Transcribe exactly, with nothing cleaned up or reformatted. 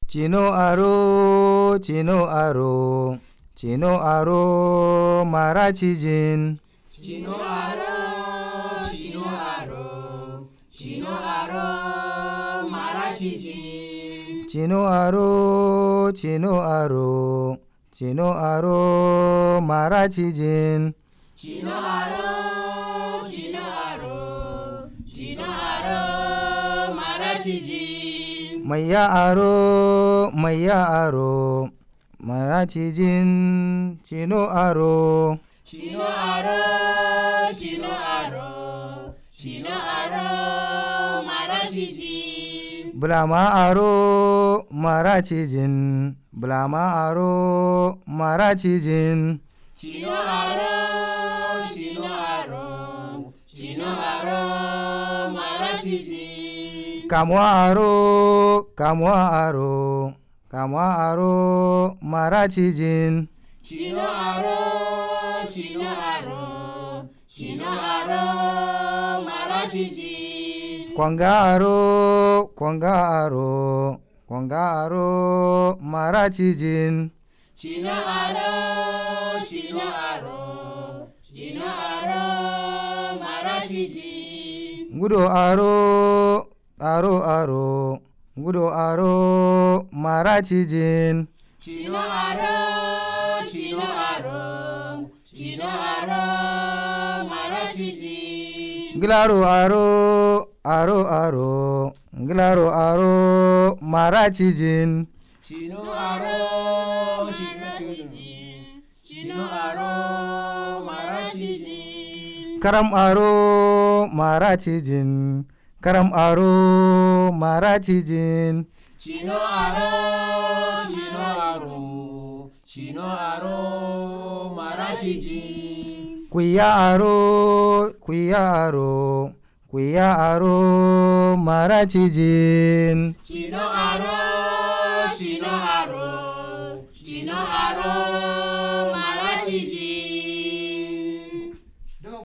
Chino aro, chino aro, chino aro, maracijin. Chino aro, chino aro, chino aro, maracijin. Chino aro, chino aro, chino aro, maracijin. Chino aro, chino aro, chino aro, maracijin. Maya aro, maya aro, maracijin. Chino aro. Chino aro, chino aro, chino aro, maracijin. Brahma aro, maracijin. Brahma aro, maracijin. Chino aro, chino aro, chino aro, maracijin. Kamwa aro, kamwa aro, kamwa aro, maracijin. Chino aro, chino aro, chino aro, maracijin. Kwanga aro, kwanga aro, kwanga aro, maracijin. Chino aro, chino aro, chino aro, maracijin. Gudo aro, aro aro, gudo aro, maracijin. Chino aro, chino aro, chino aro, maracijin. Glaro aro, aro aro, glaro aro, maracijin. Chino aro, maracijin. Chino aro, maracijin. Karam aro, maracijin. Karam aro, maracijin. Chino aro, chino aro, chino aro, maracijin. Kuya aro, kuya aro, kuya aro, maracijin. Chino aro, chino aro, chino aro,